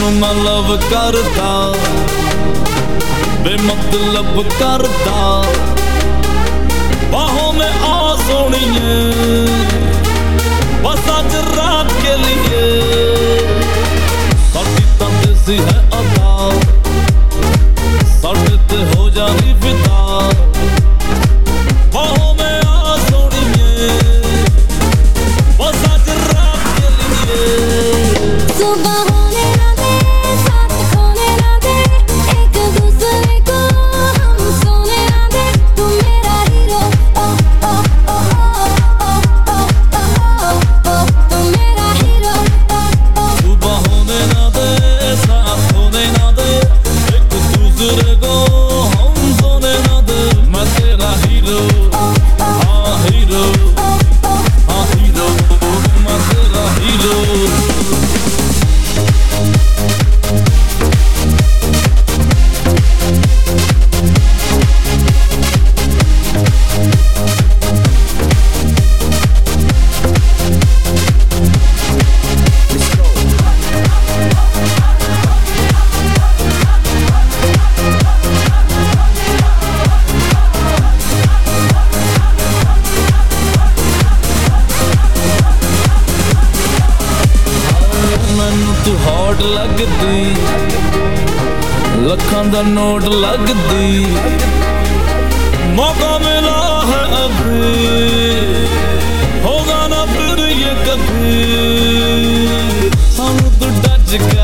तेनू मैं लव करता बेमतलब करता बाहों में आ सोनिए बस आज रात के लिए साड़ी तंदेसी है अदा साड़े ते हो जानी फिदा बाहों में आ सोनिए बस आज रात के लिए सुबह होने ना दे साथ खोने ना दे एक दूसरे को हम सोने ना दे तू मेरा हीरो ओ ओ ओ ओ ओ तू मेरा हीरो ओ सुबह होने ना दे साथ होने ना दे एक दूसरे को हम सोने ना दे मैं तेरा हीरो हाँ हीरो हाँ हीरो मैं तेरा हीरो मैनू तू हॉट लगदी लखां दा नोट लगदी मौका मिला है अभी होगा ना फिर ये कभी हम तू टच कर